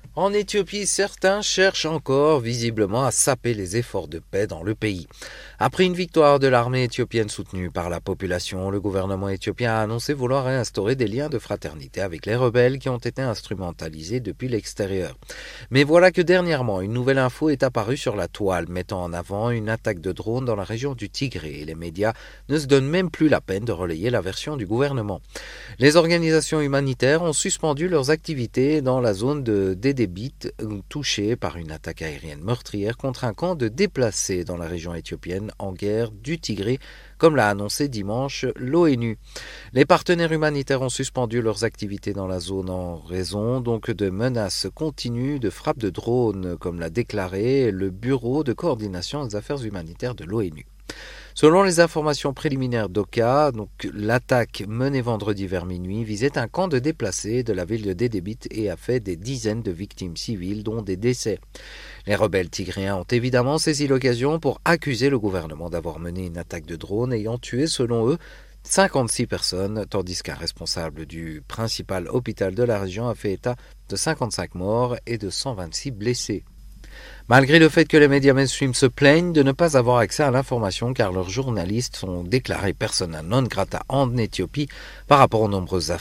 En Éthiopie, certains cherchent encore visiblement à saper les efforts de paix dans le pays. Après une victoire de l'armée éthiopienne soutenue par la population, le gouvernement éthiopien a annoncé vouloir réinstaurer des liens de fraternité avec les rebelles qui ont été instrumentalisés depuis l'extérieur. Mais voilà que dernièrement, une nouvelle info est apparue sur la toile, mettant en avant une attaque de drone dans la région du Tigré, et les médias ne se donnent même plus la peine de relayer la version du gouvernement. Les organisations humanitaires ont suspendu leurs activités dans la zone de Dédébit, touchée par une attaque aérienne meurtrière contre un camp de déplacés dans la région éthiopienne en guerre du Tigré, comme l'a annoncé dimanche l'ONU. Les partenaires humanitaires ont suspendu leurs activités dans la zone en raison donc de menaces continues de frappes de drones, comme l'a déclaré le Bureau de coordination des affaires humanitaires de l'ONU. Selon les informations préliminaires d'Oka, l'attaque menée vendredi vers minuit visait un camp de déplacés de la ville de Dédébit et a fait des dizaines de victimes civiles, dont des décès. Les rebelles tigréens ont évidemment saisi l'occasion pour accuser le gouvernement d'avoir mené une attaque de drone ayant tué, selon eux, 56 personnes, tandis qu'un responsable du principal hôpital de la région a fait état de 55 morts et de 126 blessés. Malgré le fait que les médias mainstream se plaignent de ne pas avoir accès à l'information car leurs journalistes sont déclarés persona non grata en Éthiopie par rapport aux nombreuses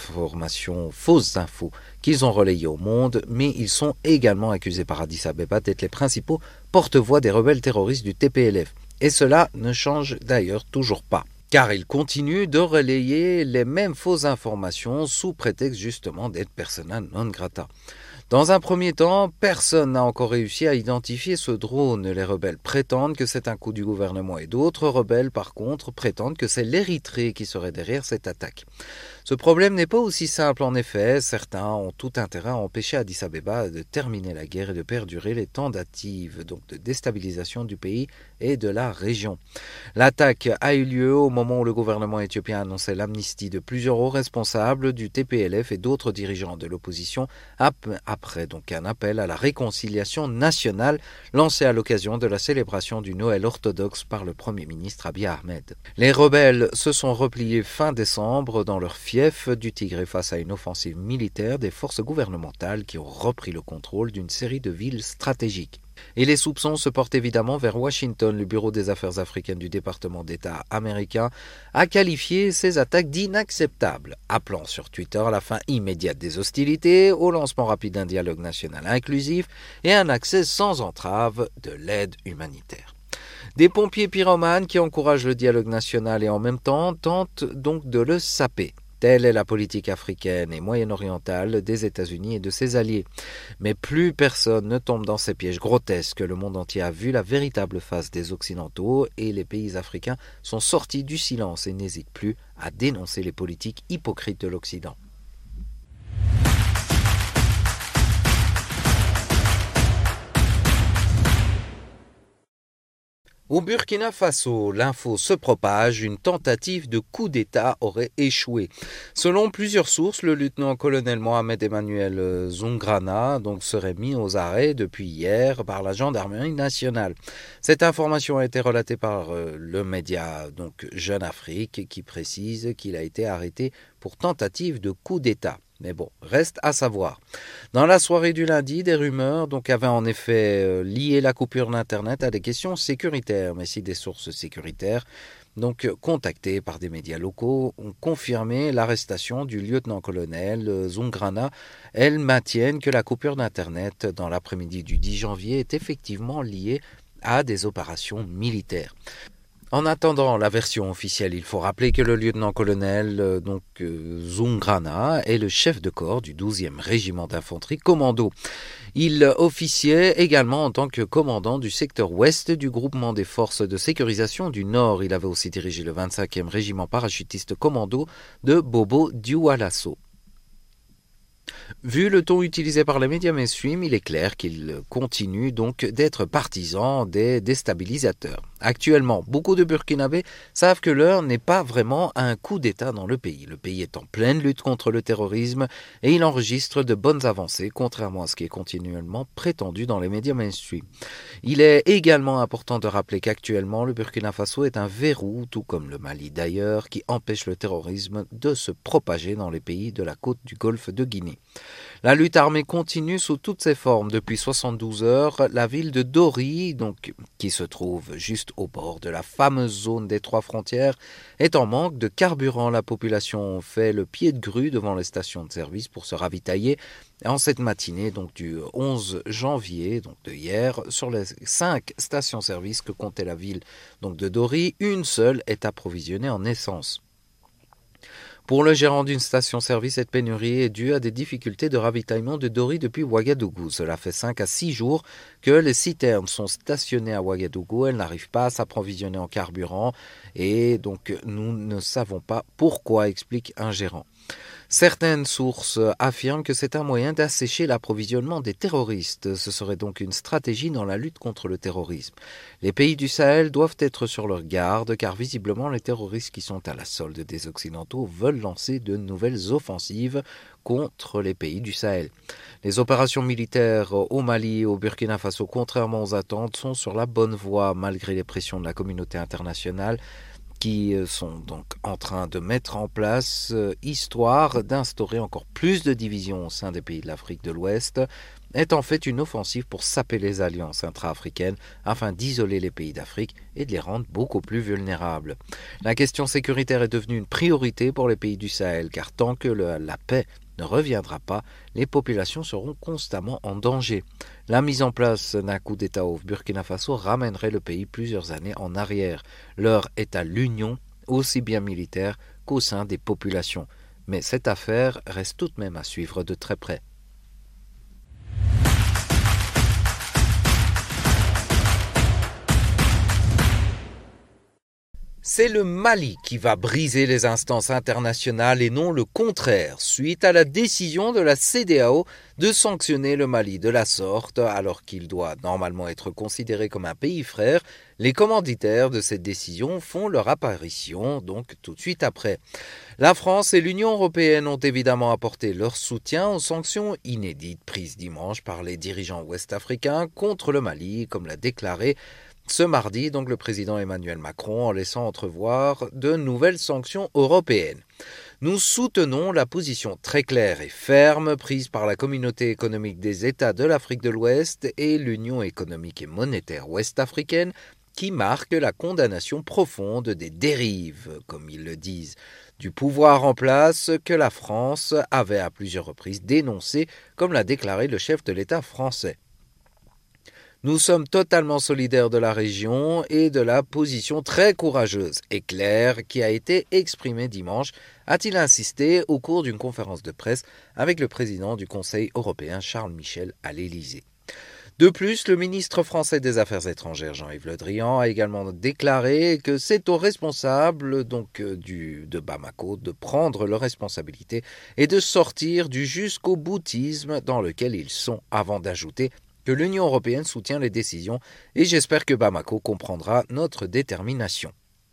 fausses infos qu'ils ont relayées au monde, mais ils sont également accusés par Addis Abeba d'être les principaux porte-voix des rebelles terroristes du TPLF. Et cela ne change d'ailleurs toujours pas, car ils continuent de relayer les mêmes fausses informations sous prétexte justement d'être persona non grata. Dans un premier temps, personne n'a encore réussi à identifier ce drone. Les rebelles prétendent que c'est un coup du gouvernement et d'autres rebelles, par contre, prétendent que c'est l'Érythrée qui serait derrière cette attaque. Ce problème n'est pas aussi simple en effet. Certains ont tout intérêt à empêcher Addis Abeba de terminer la guerre et de perdurer les tentatives de déstabilisation du pays et de la région. L'attaque a eu lieu au moment où le gouvernement éthiopien annonçait l'amnistie de plusieurs hauts responsables du TPLF et d'autres dirigeants de l'opposition après un appel à la réconciliation nationale lancé à l'occasion de la célébration du Noël orthodoxe par le Premier ministre Abiy Ahmed. Les rebelles se sont repliés fin décembre dans leur fief du Tigré face à une offensive militaire des forces gouvernementales qui ont repris le contrôle d'une série de villes stratégiques. Et les soupçons se portent évidemment vers Washington. Le Bureau des Affaires africaines du département d'État américain a qualifié ces attaques d'inacceptables, appelant sur Twitter à la fin immédiate des hostilités, au lancement rapide d'un dialogue national inclusif et un accès sans entrave de l'aide humanitaire. Des pompiers pyromanes qui encouragent le dialogue national et en même temps tentent donc de le saper. Telle est la politique africaine et moyen-orientale des États-Unis et de ses alliés. Mais plus personne ne tombe dans ces pièges grotesques. Le monde entier a vu la véritable face des Occidentaux et les pays africains sont sortis du silence et n'hésitent plus à dénoncer les politiques hypocrites de l'Occident. Au Burkina Faso, l'info se propage, une tentative de coup d'État aurait échoué. Selon plusieurs sources, le lieutenant-colonel Mohamed Emmanuel Zoungrana serait mis aux arrêts depuis hier par la gendarmerie nationale. Cette information a été relatée par le média Jeune Afrique qui précise qu'il a été arrêté pour tentative de coup d'État. Mais bon, reste à savoir. Dans la soirée du lundi, des rumeurs avaient en effet lié la coupure d'Internet à des questions sécuritaires. Mais si des sources sécuritaires, contactées par des médias locaux, ont confirmé l'arrestation du lieutenant-colonel Zoungrana, elles maintiennent que la coupure d'Internet dans l'après-midi du 10 janvier est effectivement liée à des opérations militaires. En attendant la version officielle, il faut rappeler que le lieutenant-colonel Zoungrana est le chef de corps du 12e régiment d'infanterie commando. Il officiait également en tant que commandant du secteur ouest du groupement des forces de sécurisation du Nord. Il avait aussi dirigé le 25e régiment parachutiste commando de Bobo Dioulasso. Vu le ton utilisé par les médias mainstream, il est clair qu'il continue d'être partisan des déstabilisateurs. Actuellement, beaucoup de Burkinabés savent que l'heure n'est pas vraiment à un coup d'État dans le pays. Le pays est en pleine lutte contre le terrorisme et il enregistre de bonnes avancées, contrairement à ce qui est continuellement prétendu dans les médias mainstream. Il est également important de rappeler qu'actuellement, le Burkina Faso est un verrou, tout comme le Mali d'ailleurs, qui empêche le terrorisme de se propager dans les pays de la côte du golfe de Guinée. La lutte armée continue sous toutes ses formes. Depuis 72 heures, la ville de Dori, qui se trouve juste au bord de la fameuse zone des trois frontières, est en manque de carburant. La population fait le pied de grue devant les stations de service pour se ravitailler. En cette matinée, du 11 janvier, de hier, sur les 5 stations-service que comptait la ville de Dori, une seule est approvisionnée en essence. Pour le gérant d'une station-service, cette pénurie est due à des difficultés de ravitaillement de Dori depuis Ouagadougou. Cela fait 5 à 6 jours que les citernes sont stationnées à Ouagadougou. Elles n'arrivent pas à s'approvisionner en carburant et nous ne savons pas pourquoi, explique un gérant. Certaines sources affirment que c'est un moyen d'assécher l'approvisionnement des terroristes. Ce serait donc une stratégie dans la lutte contre le terrorisme. Les pays du Sahel doivent être sur leur garde car visiblement les terroristes qui sont à la solde des Occidentaux veulent lancer de nouvelles offensives contre les pays du Sahel. Les opérations militaires au Mali et au Burkina Faso, contrairement aux attentes, sont sur la bonne voie malgré les pressions de la communauté internationale qui sont donc en train de mettre en place, histoire d'instaurer encore plus de divisions au sein des pays de l'Afrique de l'Ouest, est en fait une offensive pour saper les alliances intra-africaines afin d'isoler les pays d'Afrique et de les rendre beaucoup plus vulnérables. La question sécuritaire est devenue une priorité pour les pays du Sahel, car tant que la paix ne reviendra pas, les populations seront constamment en danger. La mise en place d'un coup d'État au Burkina Faso ramènerait le pays plusieurs années en arrière. L'heure est à l'union, aussi bien militaire qu'au sein des populations. Mais cette affaire reste tout de même à suivre de très près. C'est le Mali qui va briser les instances internationales et non le contraire, suite à la décision de la CEDEAO de sanctionner le Mali de la sorte, alors qu'il doit normalement être considéré comme un pays frère. Les commanditaires de cette décision font leur apparition tout de suite après. La France et l'Union européenne ont évidemment apporté leur soutien aux sanctions inédites prises dimanche par les dirigeants ouest-africains contre le Mali, comme l'a déclaré ce mardi, le président Emmanuel Macron, en laissant entrevoir de nouvelles sanctions européennes. Nous soutenons la position très claire et ferme prise par la Communauté économique des États de l'Afrique de l'Ouest et l'Union économique et monétaire ouest-africaine qui marque la condamnation profonde des dérives, comme ils le disent, du pouvoir en place que la France avait à plusieurs reprises dénoncé, comme l'a déclaré le chef de l'État français. Nous sommes totalement solidaires de la région et de la position très courageuse et claire qui a été exprimée dimanche, a-t-il insisté au cours d'une conférence de presse avec le président du Conseil européen Charles Michel à l'Élysée. De plus, le ministre français des Affaires étrangères Jean-Yves Le Drian a également déclaré que c'est aux responsables de Bamako de prendre leurs responsabilités et de sortir du jusqu'au boutisme dans lequel ils sont, avant d'ajouter que l'Union européenne soutient les décisions et j'espère que Bamako comprendra notre détermination,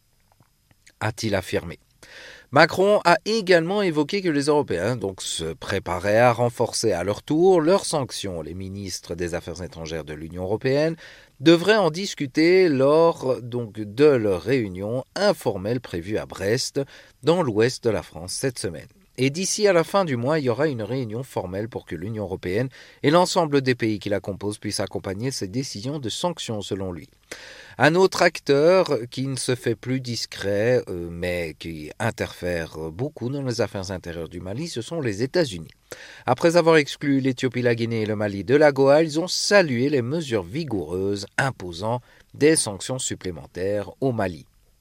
a-t-il affirmé. Macron a également évoqué que les Européens se préparaient à renforcer à leur tour leurs sanctions. Les ministres des Affaires étrangères de l'Union européenne devraient en discuter lors de leur réunion informelle prévue à Brest, dans l'ouest de la France cette semaine. Et d'ici à la fin du mois, il y aura une réunion formelle pour que l'Union européenne et l'ensemble des pays qui la composent puissent accompagner ces décisions de sanctions, selon lui. Un autre acteur qui ne se fait plus discret, mais qui interfère beaucoup dans les affaires intérieures du Mali, ce sont les États-Unis. Après avoir exclu l'Éthiopie, la Guinée et le Mali de l'AGOA, ils ont salué les mesures vigoureuses imposant des sanctions supplémentaires au Mali.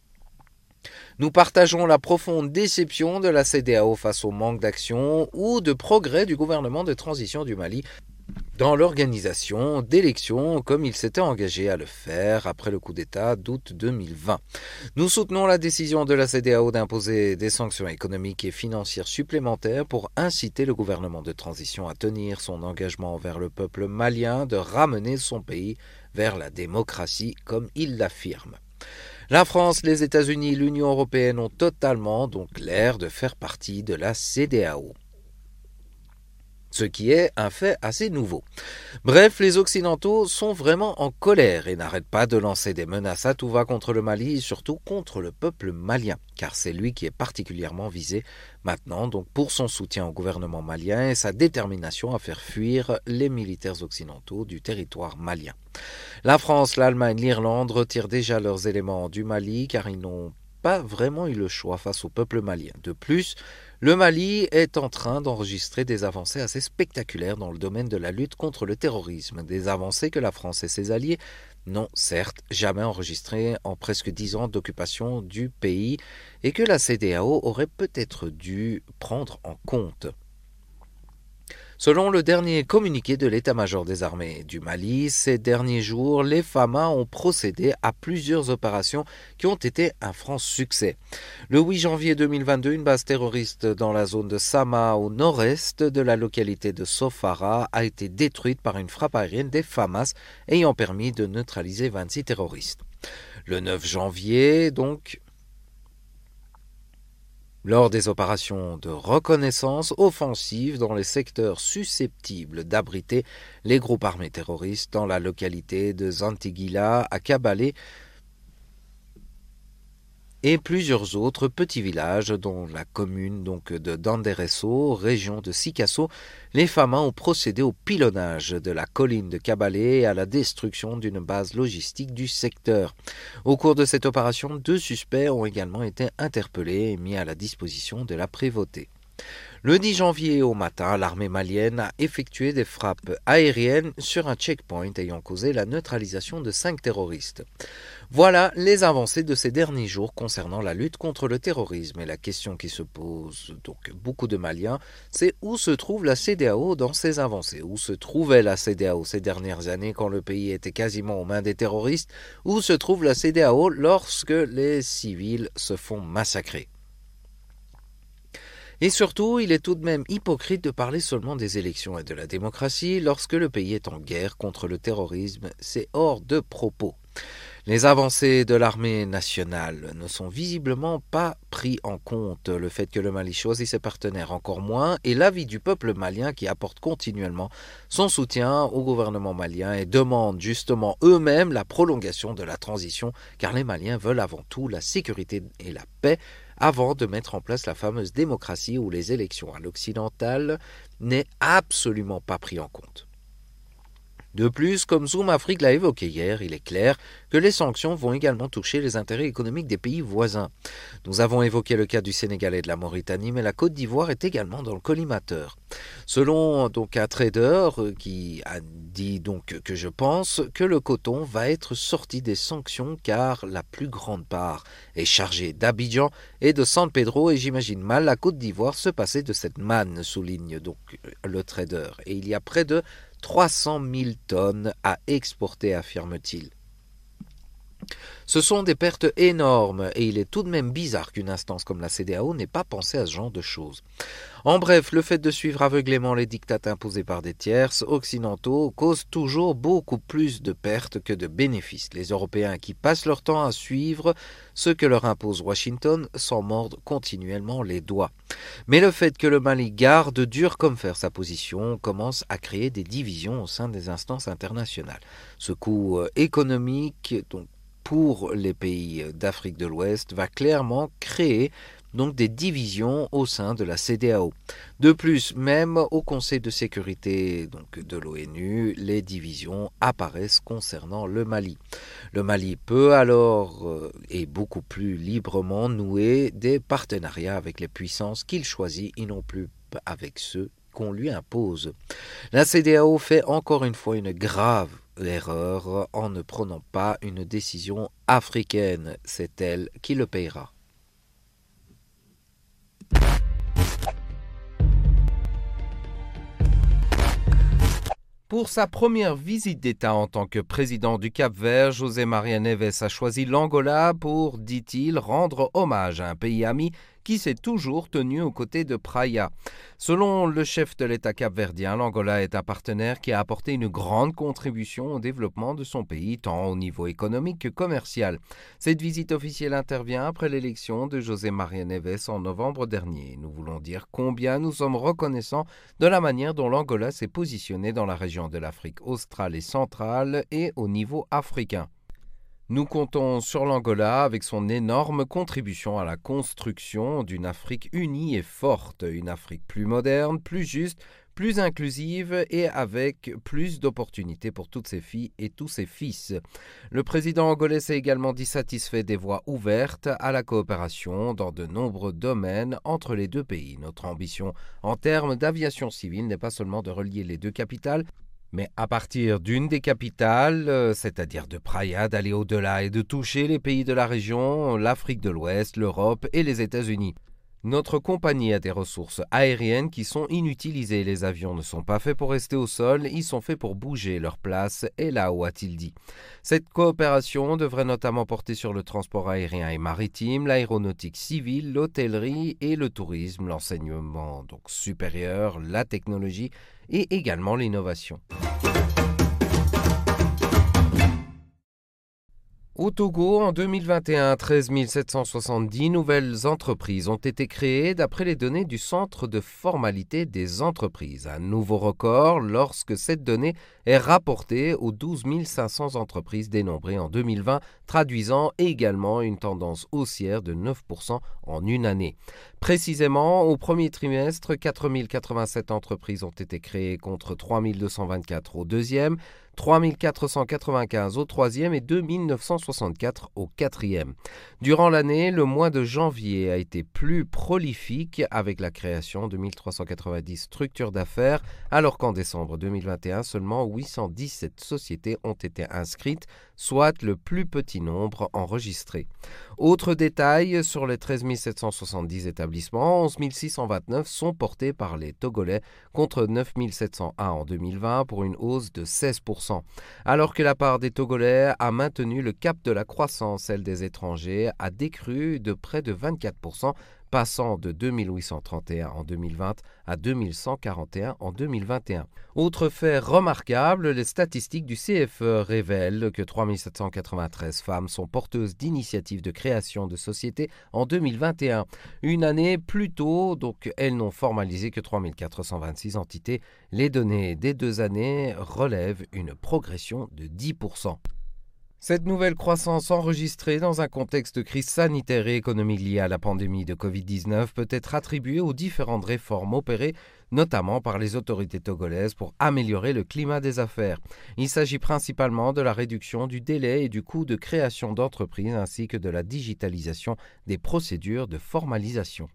Nous partageons la profonde déception de la CEDEAO face au manque d'action ou de progrès du gouvernement de transition du Mali dans l'organisation d'élections comme il s'était engagé à le faire après le coup d'État d'août 2020. Nous soutenons la décision de la CEDEAO d'imposer des sanctions économiques et financières supplémentaires pour inciter le gouvernement de transition à tenir son engagement envers le peuple malien de ramener son pays vers la démocratie comme il l'affirme. La France, les États-Unis, l'Union européenne ont totalement donc l'air de faire partie de la CEDEAO. Ce qui est un fait assez nouveau. Bref, les Occidentaux sont vraiment en colère et n'arrêtent pas de lancer des menaces à tout va contre le Mali et surtout contre le peuple malien, car c'est lui qui est particulièrement visé maintenant donc pour son soutien au gouvernement malien et sa détermination à faire fuir les militaires occidentaux du territoire malien. La France, l'Allemagne, l'Irlande retirent déjà leurs éléments du Mali car ils n'ont pas vraiment eu le choix face au peuple malien. De plus, le Mali est en train d'enregistrer des avancées assez spectaculaires dans le domaine de la lutte contre le terrorisme, des avancées que la France et ses alliés n'ont certes jamais enregistrées en presque 10 ans d'occupation du pays et que la CEDEAO aurait peut-être dû prendre en compte. Selon le dernier communiqué de l'état-major des armées du Mali, ces derniers jours, les FAMA ont procédé à plusieurs opérations qui ont été un franc succès. Le 8 janvier 2022, une base terroriste dans la zone de Sama, au nord-est de la localité de Sofara, a été détruite par une frappe aérienne des FAMAS ayant permis de neutraliser 26 terroristes. Le 9 janvier, donc, lors des opérations de reconnaissance offensive dans les secteurs susceptibles d'abriter les groupes armés terroristes dans la localité de Zantigila à Kabalé et plusieurs autres petits villages dont la commune de Danderesso, région de Sikasso, les FAMA ont procédé au pilonnage de la colline de Kabalé et à la destruction d'une base logistique du secteur. Au cours de cette opération, 2 suspects ont également été interpellés et mis à la disposition de la prévôté. Le 10 janvier au matin, l'armée malienne a effectué des frappes aériennes sur un checkpoint ayant causé la neutralisation de 5 terroristes. Voilà les avancées de ces derniers jours concernant la lutte contre le terrorisme. Et la question qui se pose donc beaucoup de Maliens, c'est où se trouve la CEDEAO dans ces avancées? Où se trouvait la CEDEAO ces dernières années quand le pays était quasiment aux mains des terroristes? Où se trouve la CEDEAO lorsque les civils se font massacrer? Et surtout, il est tout de même hypocrite de parler seulement des élections et de la démocratie lorsque le pays est en guerre contre le terrorisme. C'est hors de propos. Les avancées de l'armée nationale ne sont visiblement pas pris en compte. Le fait que le Mali choisit ses partenaires encore moins et l'avis du peuple malien qui apporte continuellement son soutien au gouvernement malien et demande justement eux-mêmes la prolongation de la transition car les Maliens veulent avant tout la sécurité et la paix avant de mettre en place la fameuse démocratie où les élections à l'occidental n'est absolument pas pris en compte. De plus, comme Zoom Afrique l'a évoqué hier, il est clair que les sanctions vont également toucher les intérêts économiques des pays voisins. Nous avons évoqué le cas du Sénégal et de la Mauritanie, mais la Côte d'Ivoire est également dans le collimateur. Selon donc un trader qui a dit donc que je pense que le coton va être sorti des sanctions car la plus grande part est chargée d'Abidjan et de San Pedro et j'imagine mal la Côte d'Ivoire se passer de cette manne, souligne donc le trader. Et il y a près de 300 000 tonnes à exporter, affirme-t-il. Ce sont des pertes énormes et il est tout de même bizarre qu'une instance comme la CEDEAO n'ait pas pensé à ce genre de choses. En bref, le fait de suivre aveuglément les diktats imposés par des tierces occidentaux cause toujours beaucoup plus de pertes que de bénéfices. Les Européens qui passent leur temps à suivre ce que leur impose Washington s'en mordent continuellement les doigts. Mais le fait que le Mali garde dur comme fer sa position commence à créer des divisions au sein des instances internationales. Ce coût économique, donc pour les pays d'Afrique de l'Ouest, va clairement créer donc des divisions au sein de la CEDEAO. De plus, même au Conseil de sécurité donc de l'ONU, les divisions apparaissent concernant le Mali. Le Mali peut alors et beaucoup plus librement nouer des partenariats avec les puissances qu'il choisit et non plus avec ceux qu'on lui impose. La CEDEAO fait encore une fois une grave erreur en ne prenant pas une décision africaine. C'est elle qui le paiera. Pour sa première visite d'État en tant que président du Cap-Vert, José María Neves a choisi l'Angola pour, dit-il, rendre hommage à un pays ami qui s'est toujours tenu aux côtés de Praia. Selon le chef de l'État capverdien, l'Angola est un partenaire qui a apporté une grande contribution au développement de son pays, tant au niveau économique que commercial. Cette visite officielle intervient après l'élection de José Maria Neves en novembre dernier. Nous voulons dire combien nous sommes reconnaissants de la manière dont l'Angola s'est positionné dans la région de l'Afrique australe et centrale et au niveau africain. Nous comptons sur l'Angola avec son énorme contribution à la construction d'une Afrique unie et forte, une Afrique plus moderne, plus juste, plus inclusive et avec plus d'opportunités pour toutes ses filles et tous ses fils. Le président angolais s'est également dit satisfait des voies ouvertes à la coopération dans de nombreux domaines entre les deux pays. Notre ambition en termes d'aviation civile n'est pas seulement de relier les deux capitales, mais à partir d'une des capitales, c'est-à-dire de Praia, d'aller au-delà et de toucher les pays de la région, l'Afrique de l'Ouest, l'Europe et les États-Unis. Notre compagnie a des ressources aériennes qui sont inutilisées. Les avions ne sont pas faits pour rester au sol, ils sont faits pour bouger leur place, et là où a-t-il dit. Cette coopération devrait notamment porter sur le transport aérien et maritime, l'aéronautique civile, l'hôtellerie et le tourisme, l'enseignement donc supérieur, la technologie et également l'innovation. Au Togo, en 2021, 13 770 nouvelles entreprises ont été créées d'après les données du Centre de formalité des entreprises. Un nouveau record lorsque cette donnée est rapportée aux 12 500 entreprises dénombrées en 2020, traduisant également une tendance haussière de 9% en une année. Précisément, au premier trimestre, 4 087 entreprises ont été créées contre 3 224 au deuxième, 3 495 au troisième et 2 964 au quatrième. Durant l'année, le mois de janvier a été plus prolifique avec la création de 1 390 structures d'affaires, alors qu'en décembre 2021, seulement 817 sociétés ont été inscrites, soit le plus petit nombre enregistré. Autre détail, sur les 13 770 établissements, 11 629 sont portés par les Togolais contre 9 701 en 2020 pour une hausse de 16%. Alors que la part des Togolais a maintenu le cap de la croissance, celle des étrangers a décru de près de 24%, passant de 2831 en 2020 à 2141 en 2021. Autre fait remarquable, les statistiques du CFE révèlent que 3793 femmes sont porteuses d'initiatives de création de sociétés en 2021. Une année plus tôt, donc elles n'ont formalisé que 3426 entités. Les données des 2 années relèvent une progression de 10%. Cette nouvelle croissance enregistrée dans un contexte de crise sanitaire et économique liée à la pandémie de Covid-19 peut être attribuée aux différentes réformes opérées, notamment par les autorités togolaises pour améliorer le climat des affaires. Il s'agit principalement de la réduction du délai et du coût de création d'entreprises ainsi que de la digitalisation des procédures de formalisation.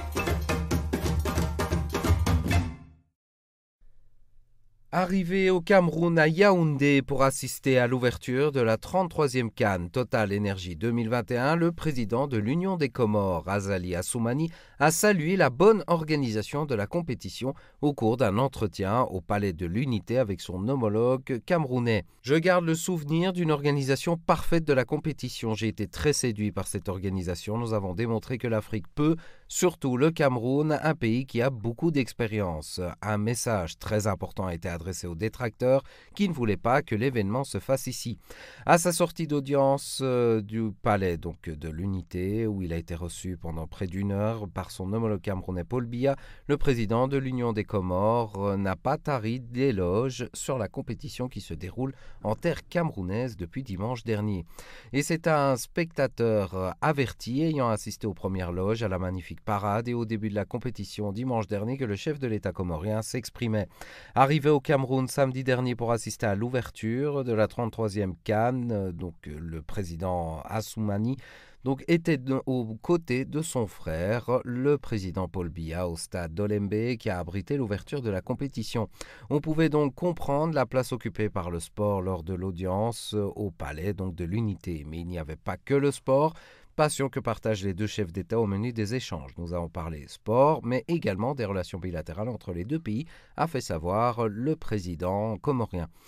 Arrivé au Cameroun à Yaoundé pour assister à l'ouverture de la 33e Cannes Total Energy 2021, le président de l'Union des Comores, Azali Assoumani, a salué la bonne organisation de la compétition au cours d'un entretien au Palais de l'Unité avec son homologue camerounais. Je garde le souvenir d'une organisation parfaite de la compétition. J'ai été très séduit par cette organisation. Nous avons démontré que l'Afrique peut, surtout le Cameroun, un pays qui a beaucoup d'expérience. Un message très important a été adressé aux détracteurs qui ne voulaient pas que l'événement se fasse ici. À sa sortie d'audience du palais donc de l'Unité, où il a été reçu pendant près d'une heure par son homologue camerounais Paul Biya, le président de l'Union des Comores n'a pas tari d'éloges sur la compétition qui se déroule en terre camerounaise depuis dimanche dernier. Et c'est un spectateur averti ayant assisté aux premières loges, à la magnifique parade et au début de la compétition dimanche dernier que le chef de l'État comorien s'exprimait. Arrivé au Cameroun samedi dernier pour assister à l'ouverture de la 33e Cannes, donc le président Assoumani était aux côtés de son frère, le président Paul Biya, au stade d'Olembe qui a abrité l'ouverture de la compétition. On pouvait donc comprendre la place occupée par le sport lors de l'audience au palais de l'Unité. Mais il n'y avait pas que le sport. Passion que partagent les deux chefs d'État au menu des échanges. Nous avons parlé sport, mais également des relations bilatérales entre les deux pays, a fait savoir le président comorien.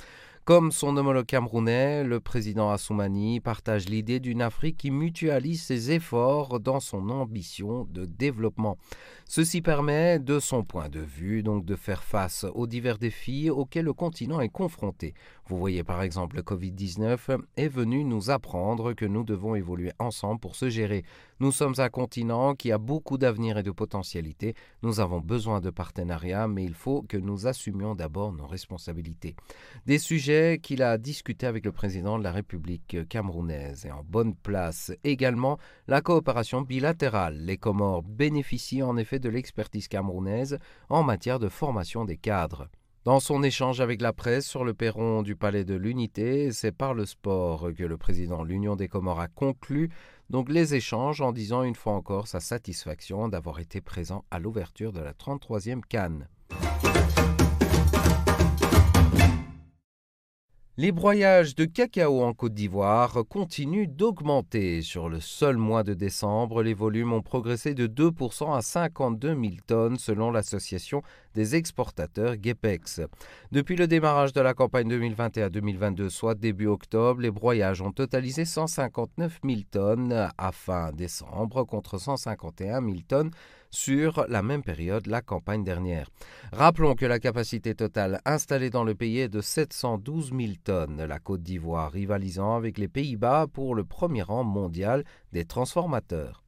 Comme son homologue camerounais, le président Assoumani partage l'idée d'une Afrique qui mutualise ses efforts dans son ambition de développement. Ceci permet, de son point de vue, donc de faire face aux divers défis auxquels le continent est confronté. Vous voyez par exemple, le Covid-19 est venu nous apprendre que nous devons évoluer ensemble pour se gérer. Nous sommes un continent qui a beaucoup d'avenir et de potentialité. Nous avons besoin de partenariats, mais il faut que nous assumions d'abord nos responsabilités. Des sujets qu'il a discutés avec le président de la République camerounaise. Et en bonne place également, la coopération bilatérale. Les Comores bénéficient en effet de l'expertise camerounaise en matière de formation des cadres. Dans son échange avec la presse sur le perron du Palais de l'Unité, c'est par le sport que le président de l'Union des Comores a conclu donc les échanges en disant une fois encore sa satisfaction d'avoir été présent à l'ouverture de la 33e CAN. Les broyages de cacao en Côte d'Ivoire continuent d'augmenter. Sur le seul mois de décembre, les volumes ont progressé de 2% à 52 000 tonnes selon l'association des exportateurs GEPEX. Depuis le démarrage de la campagne 2021-2022, soit début octobre, les broyages ont totalisé 159 000 tonnes à fin décembre contre 151 000 tonnes sur la même période la campagne dernière. Rappelons que la capacité totale installée dans le pays est de 712 000 tonnes, la Côte d'Ivoire rivalisant avec les Pays-Bas pour le premier rang mondial des transformateurs.